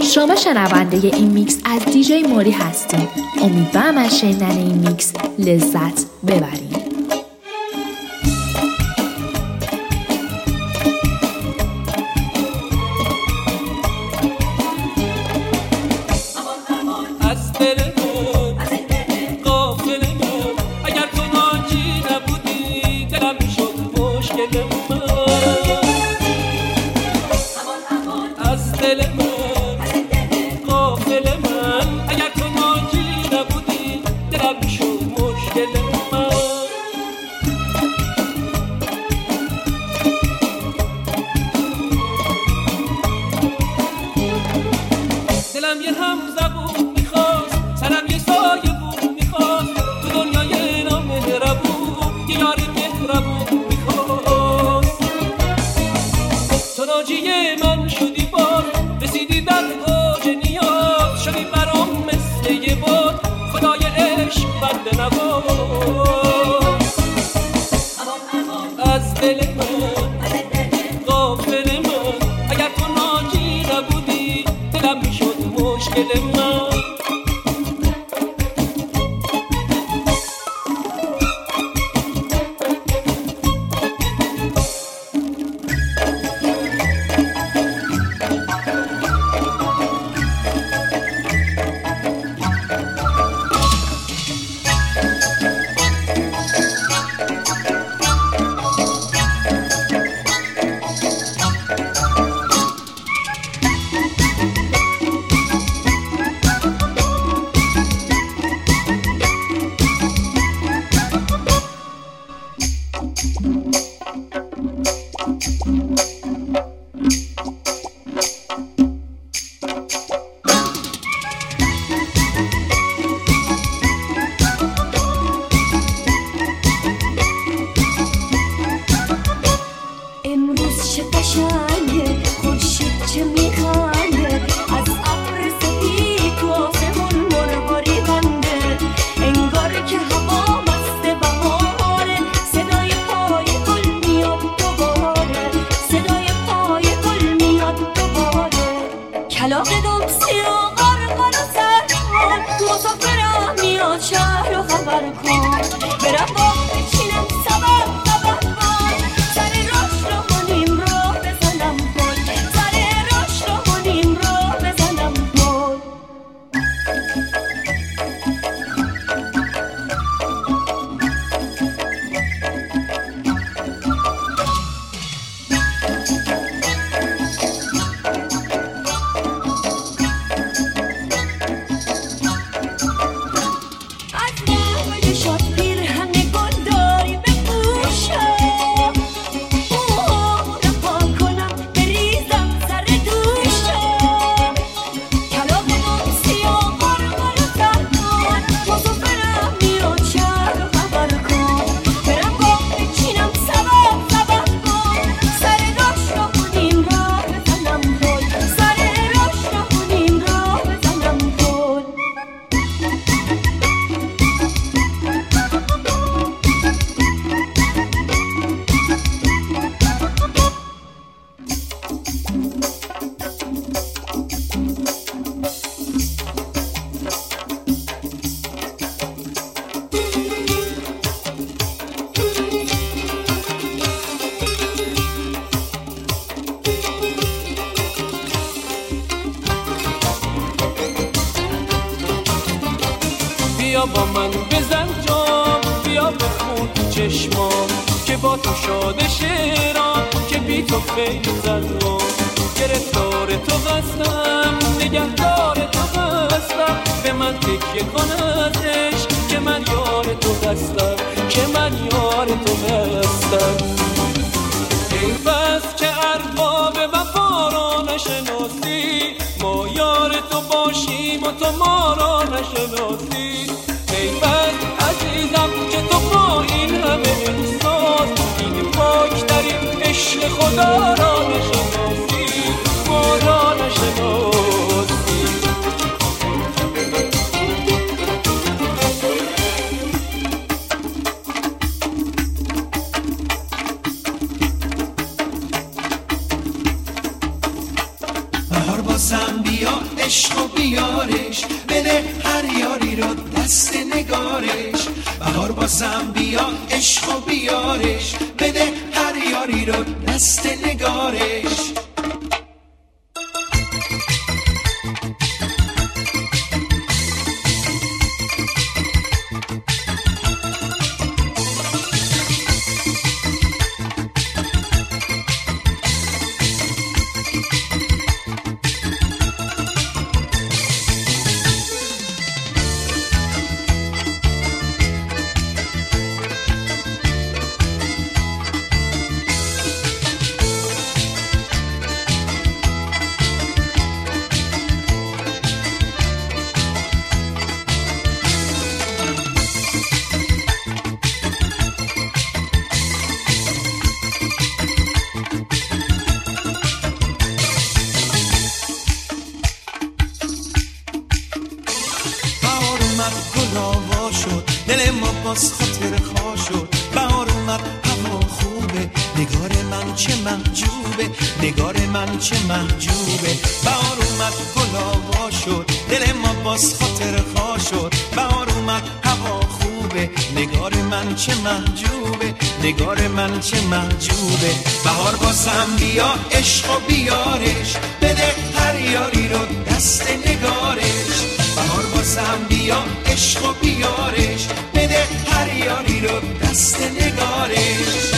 شما شنونده این میکس از دیجی موری هستیم. امیدوارم از شنیدن این میکس لذت ببرید. بیا با من بزن جام، بیا بخون چشمام که با تو شاده شعرام که بی تو خیلی زنم. گرفتار تو هستم، نگهدار تو هستم، به من تکیه کن از عشق که من یار تو هستم، که من یار تو هستم. ای بس که ارباب وفا را نشناسی، ما یار تو باشیم و تو ما را نشناسی. ای بس عزیزم که تو با این همه احساس این پاکترین عشق خدا را نشناسی، ما را نشناسی. بهار بازم بیا عشق و بیارش، بده هر یاری رو دست نگارش. بهار بازم بیا عشق و بیارش، بده هر یاری رو دست نگارش. گلاوا شد دل ما باز خاطر خواه شد. بهار اومد هوا خوبه، نگار من چه محجوبه، نگار من چه محجوبه. بهار اومد گلاوا شد دل ما باز خاطر خواه شد. بهار اومد هوا خوبه، نگار من چه محجوبه، نگار من چه محجوبه. بهار بازم بیا عشق و بیارش، بده هر یاری رو دست نگارش. بهار بازم بیا عشق و بیارش، بده هر یاری رو دست نگارش.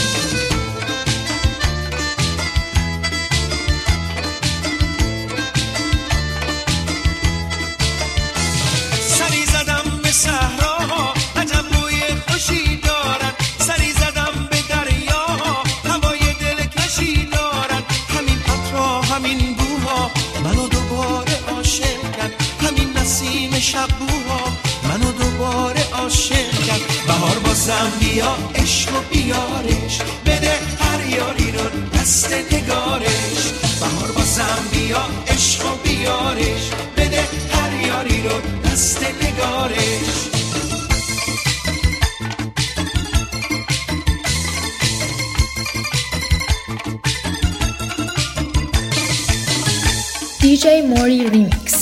سری زدم به صحراها عجب روی خوشی دارن، سری زدم به دریاها هوای دلکشی دارن. همین عطرها همین بوها منو دوباره عاشق کرد، همین نسیم شبوها منو دوباره عاشق کرد. بهار بازم بیا عشق و بیارش، بده هر یاری رو دست نگارش. بهار بازم بیا عشق و بیارش، بده هر یاری رو دست نگارش. DJ Mori Remix.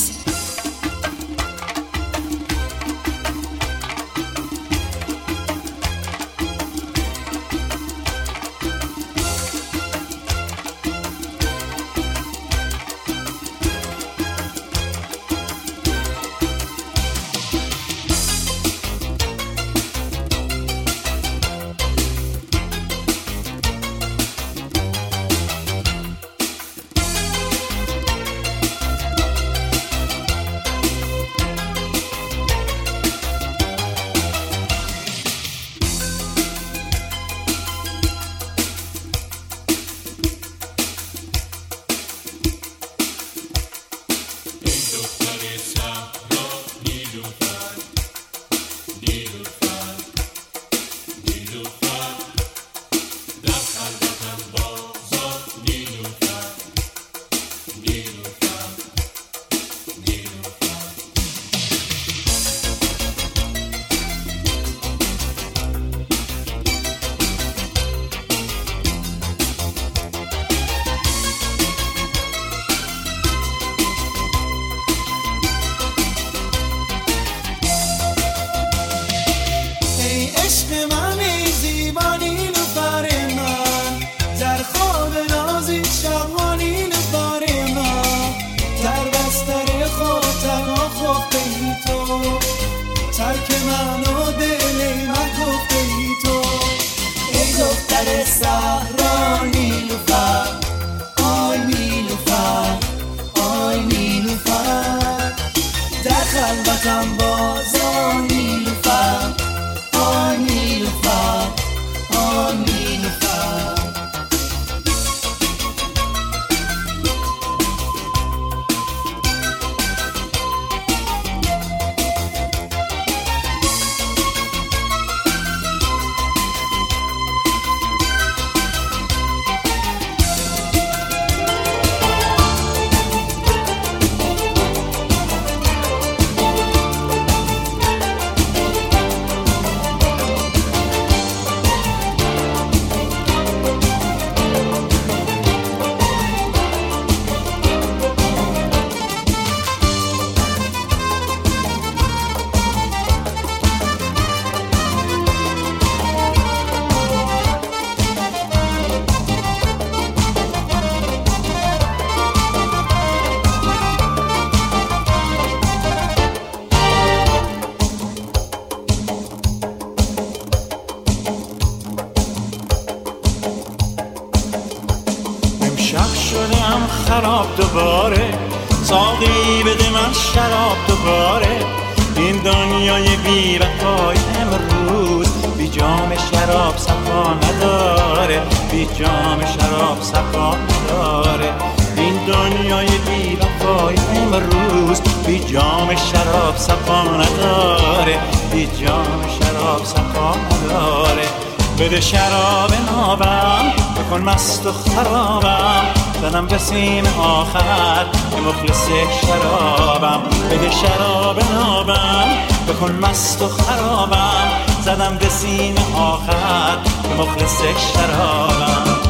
ساقی بده من شراب دوباره. این دنیای بی وفای امروز بی جام شراب صفا نداره، بی جام شراب صفا نداره. این دنیای بی وفای امروز بی جام شراب صفا نداره، بی جام شراب صفا نداره. بده شراب نابم بکن مست و خرابم، زدم به سیم آخر که مخلص شرابم. بده شراب نابم بکن مست و خرابم، زدم به سیم آخر که مخلص شرابم.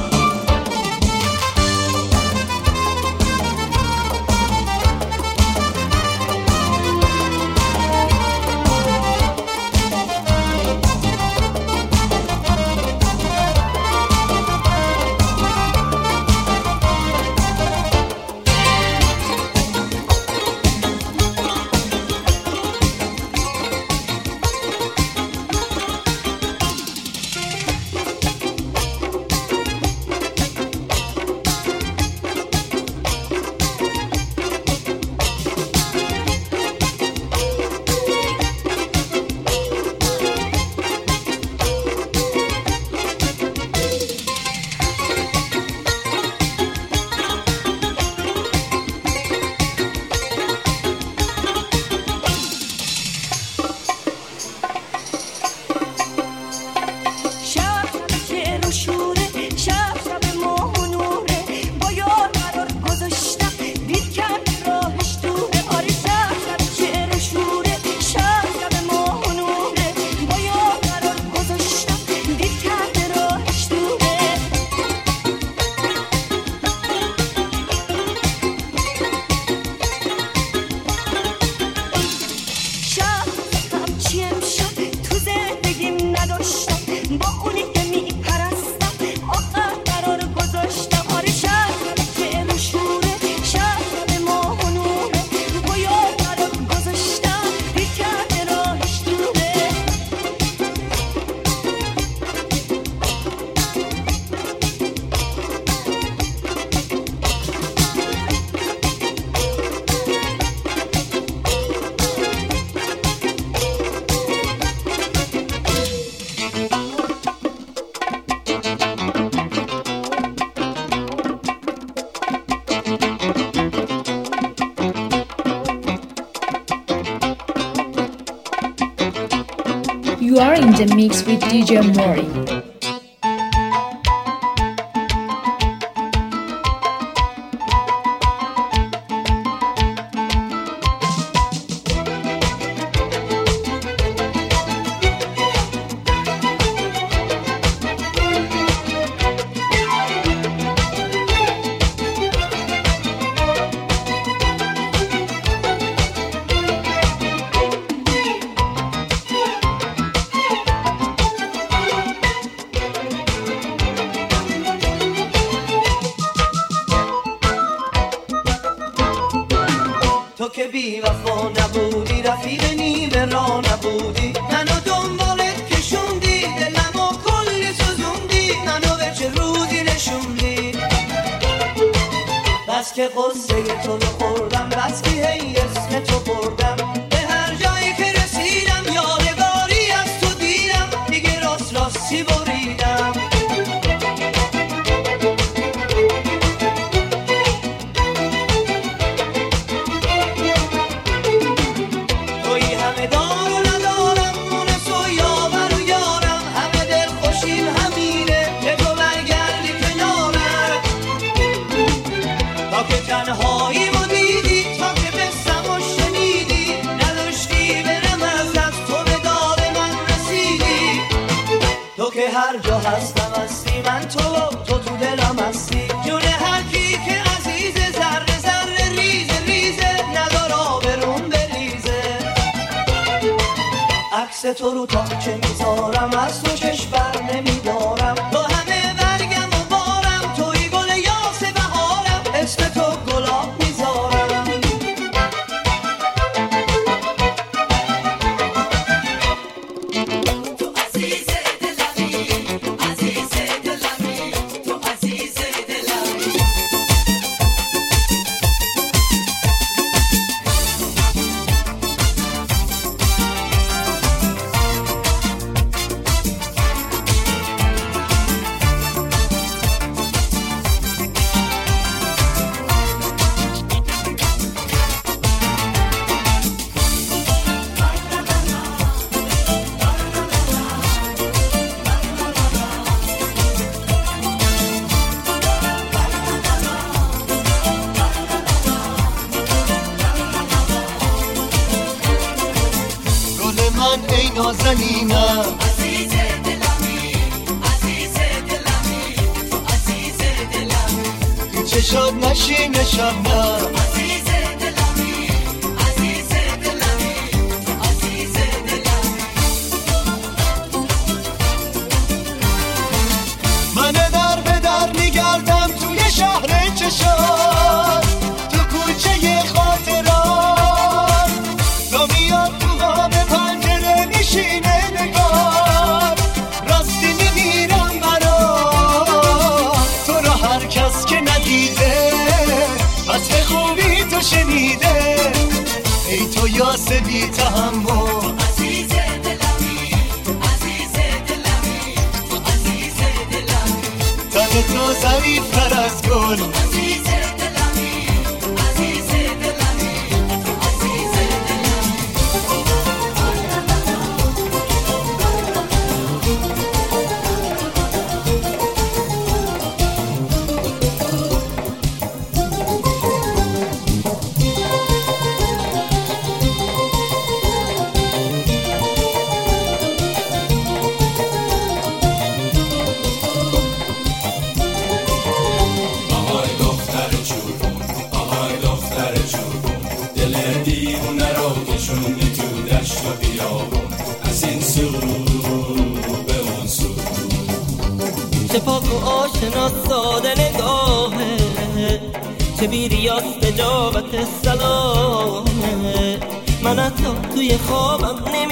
You are in the mix with DJ Mori. تو که بی وفا نبودی، رفیق نیمه را نبودی، منو دنبالت کشوندی، دلمو کلی سوزوندی، منو به چه روزی نشوندی. بس که قصه تو رو خوردم، بس که هی اسم تو بردم، به هر جایی که رسیدم یادگاری از تو دیدم، دیگه راست راستی بریدم. هر جا هستم هستی، من تو دلم هستی، جون هر کی که عزیزه، ذره ذره ریزه ریزه، ندار آبرون بریزه. عکس تو رو تا چه میذارم، از تو چشم بر نمیدارم، تو همه برگم و بارم، توی گل یاس بهارم، اسم تو گلاب میذارم. نازنینم عزیز دلمی عزیز دلمی عزیز دلمی تو چشات نشینه شبنم عزیز دلمی عزیز دلمی عزیز دلمی من در به در میگردم توی شهر چشات تو کوچه خاطرات تا میاد تو قاب پنجره میشینه نگار راستی میمیرم برات تو را هر کس که ندیده از به خوبی تو شنیده ای تو یاس بی تحمل عزیز دلمی عزیز دلمی عزیز دلمی تن تو ظریفتر از گل عزیز دلمی عزیز دلمی عزیز دلمی آهای دختر چوبون آهای دختر چوبون دل دیوونه رو کشوندی تو دشت و بیابون از این سو به اون سو چه پاک و آشنا ساده نگاهه چه بیریاست اجابت سلامه من حتی توی خوابم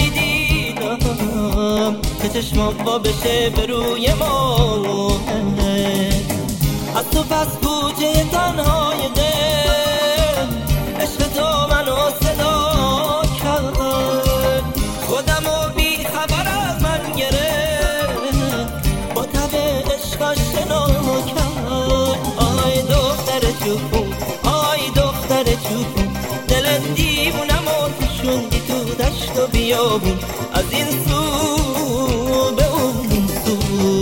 نمیدیدم که چشمام با بشه به روی ما از تو پس کوچه تنهای دل عشق تو منو صدا کرد خودمو بی خبر از من گرفت با تب عشقش شنا کرد آی دختر چوبون آی دختر چوبون دل دیوونمو کشوندی تو دشت و بیابون از این سو به اون سو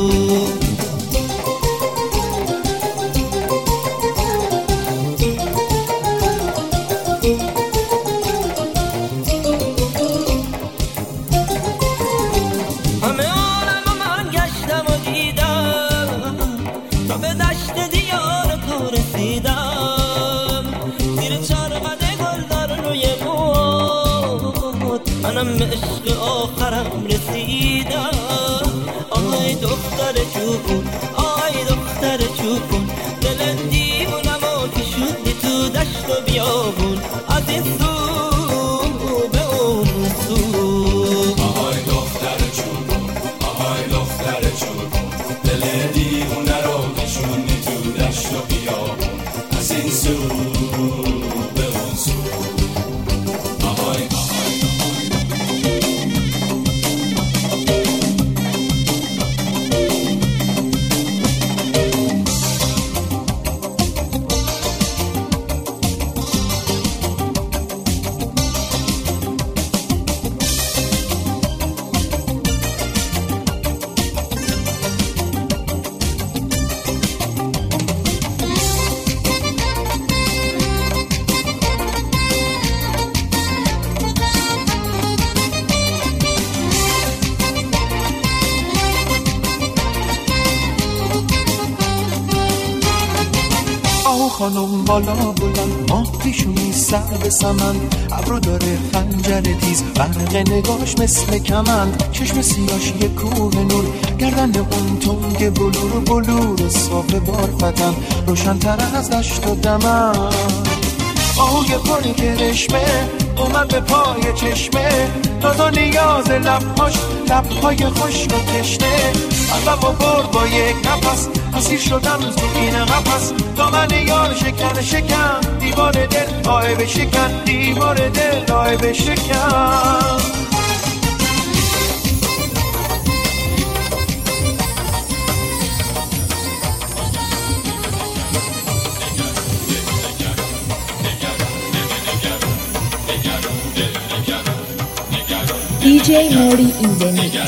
همه عالم من گشتم و دیدم تا به دشت دیار تو رسیدم زیر چرقد گل در روی بود منم به عشق آخرم رسیدم آی دختر چوبون آی دختر چوبون دل دیوونمو کشوندی تو دشت و بیابون از این سو به اون سو آهای دختر چوبون آهای دختر چوبون دل دیوونه رو کشوندی تو دشت و بیابون از این سو به اون سو آهای خانم بالا بلند ماه پیشونی سر به سمن ابرو داره خنجر تیز برق نگاش مثل کمند چشم سیاش یه کوه نور گردن اون تنگ بلور بلور صاف بارفتن روشن‌تر از دشت و دمن آهوی پر کرشمه اومد به پای چشمه دادا نیاز لبهای خشک و تشنه قلبم و برد با یک نفس اسیر شدم تو این قفس دامن یار شکن دیوار دل آه بشکن دیوار دل آه بشکن DJ Mori in the mix.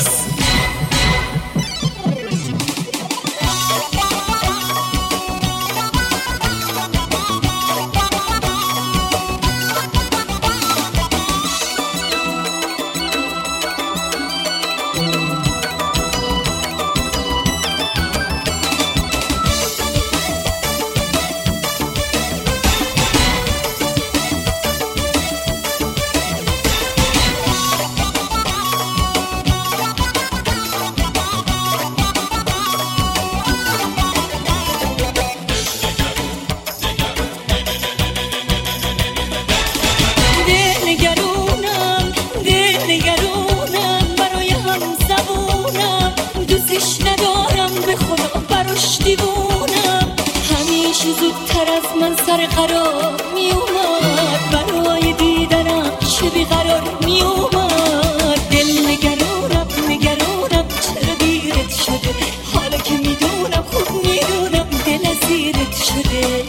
دیوونم همیشه زودتر از من سر قرار می اومد برای دیدنم چه بیقرار می اومد دل نگرانم چرا دیرت شده حالا که میدونم خوب میدونم دل زیرت شده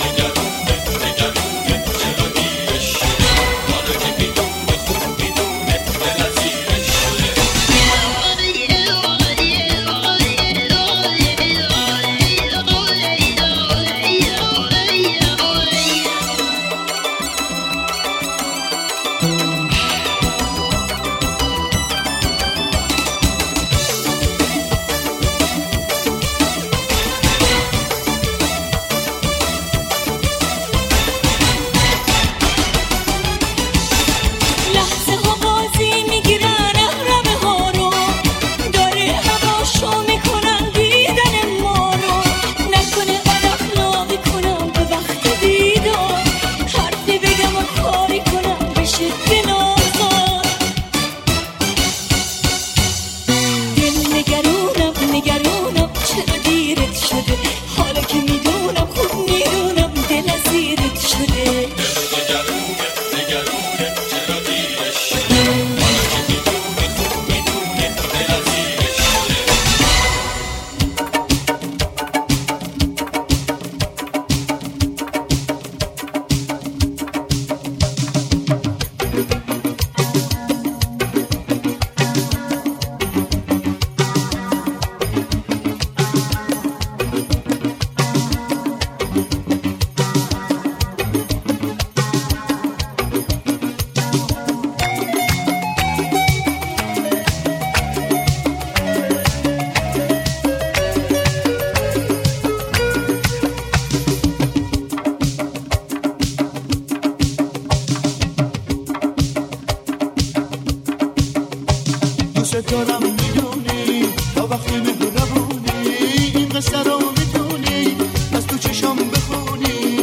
دارم میدونی تا وقتی مهربونی این قصه رو میتونی از تو چشام بخونی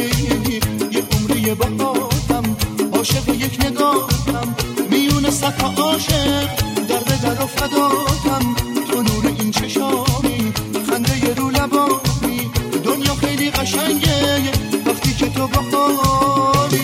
یه عمری باهاتم عاشق یک نگاهم میونه صد تا عاشق در به در افتادم تو نور این چشامی خنده ی رو لبانی دنیا خیلی قشنگه وقتی که تو باهایی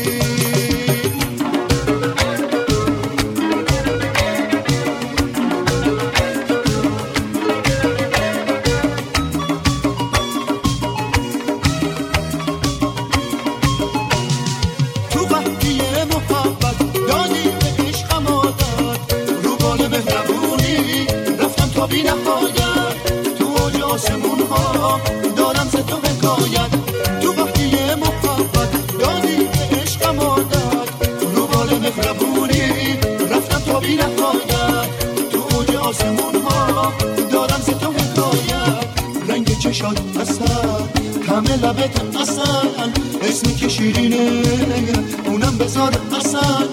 بی نهایت تو اوج آسمون ها دارم ز تو حکایت تو وقتی محبت دادی به عشقم عادت رو بال مهربونی رفتم تا بی نهایت تو اوج آسمون ها دارم ز تو حکایت رنگ چشات اصل همه لبت اصل اسمی که شیرینه اونم بذار اصل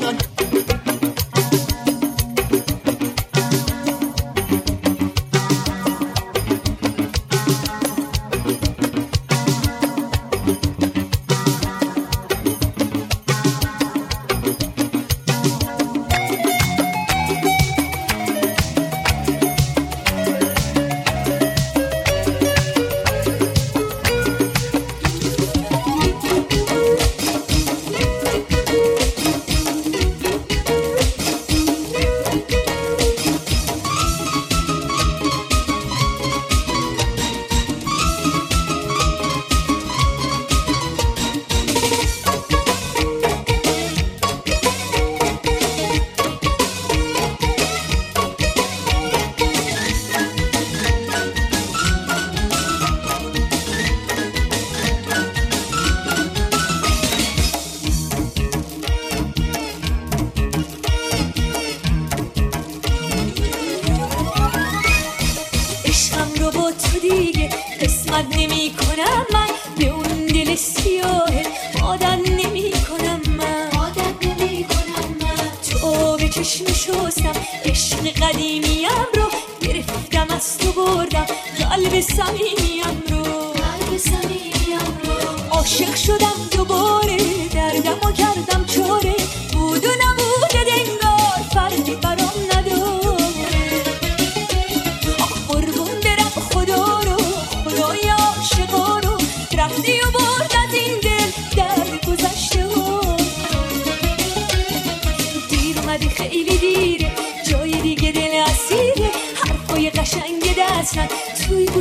عاشق شدم دوباره دردم و کردم چاره بود و نبوده دنگار فرقی برام نداره قربون برم خدا رو خدایا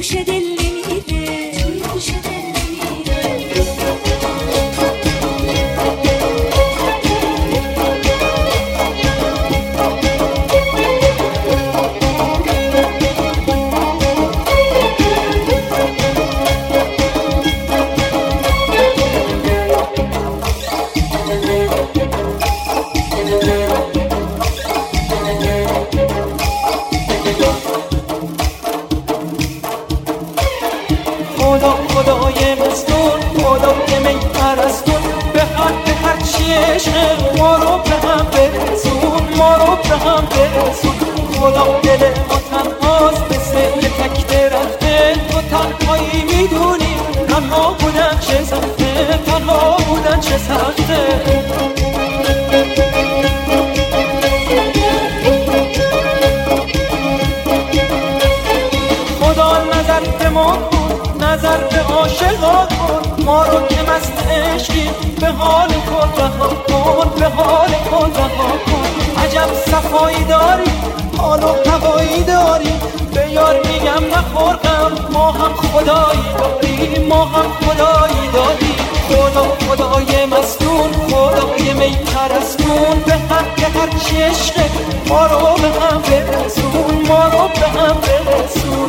گوش دل نمیره، توی گوش دل نمیره. خدای مستون، خدای می پرستون، به هر چی عشق ما رو به هم برسون، ما رو به هم برسون. خدا دل ما تنهاست مثل یه تک درخته، تو تنهایی میدونی تنها بودن چه سخته، تنها بودن چه سخته. خدا نظر به ما کن، نظر به عاشقا کن، ما رو که مست عشقی به حال خود رها کن، به حال خود رها کن. عجب صفایی داری، حال و هوایی داری، به یار میگم نخور غم، ما هم خدایی داریم، ما هم خدایی داریم. خدای مستون، خدای می پرستون، به هر چی عشقه ما رو به هم برسون، ما رو به هم برسون.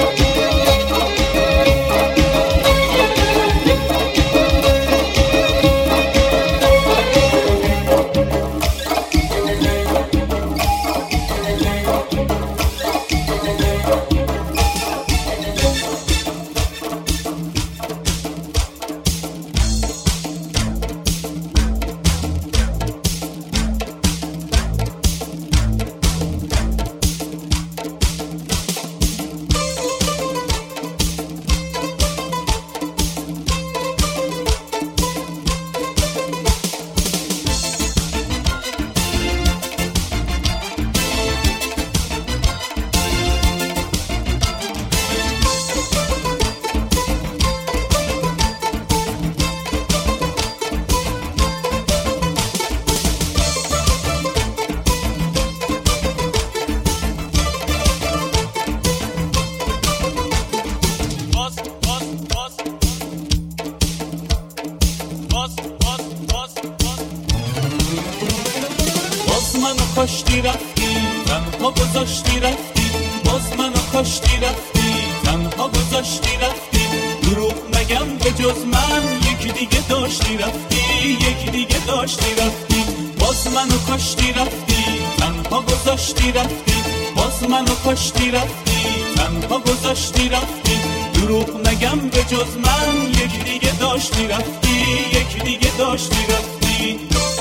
کاشتی رفتی تنها گذاشتی رفتی، باز منو کاشتی رفتی تنها گذاشتی رفتی. دروغ نگم به جز من یکی دیگه داشتی رفتی، یکی دیگه داشتی رفتی. باز منو کاشتی رفتی تنها گذاشتی رفتی، باز منو کاشتی رفتی تنها گذاشتی رفتی. دروغ نگم به جز من یکی دیگه داشتی رفتی، یکی دیگه داشتی رفتی.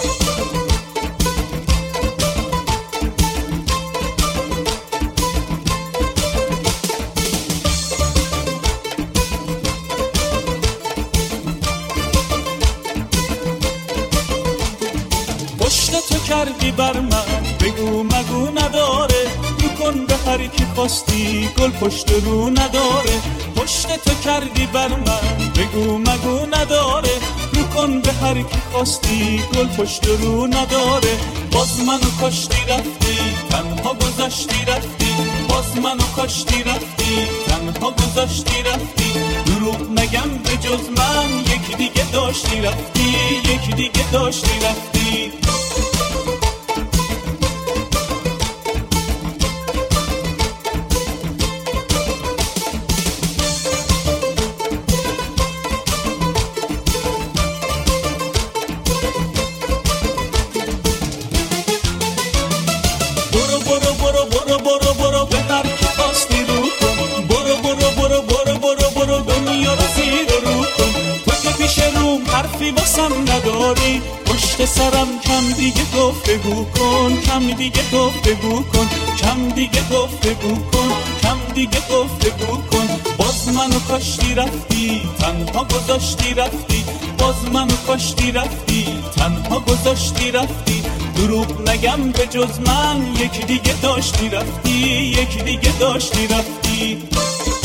کردی بر من بگو مگو نداره، رو کن به هر کی خواستی گل پشت رو نداره. پشت تو کردی بر من بگو مگو نداره، رو کن به هر کی خواستی گل پشت رو نداره. باز منو کاشتی رفتی تنها گذاشتی رفتی، باز منو کاشتی رفتی تنها گذاشتی رفتی. دروغ نگم به جز من یکی دیگه داشتی رفتی، یکی دیگه داشتی رفتی. نداری پشت سرم کم دیگه گفتگو کن، کم دیگه گفتگو کن، کم دیگه گفتگو کن، کم دیگه گفتگو کن. باز منو کاشتی رفتی تنها گذاشتی رفتی، باز منو کاشتی رفتی تنها گذاشتی رفتی. دروغ نگم به جز من یکی دیگه داشتی رفتی، یکی دیگه داشتی رفتی.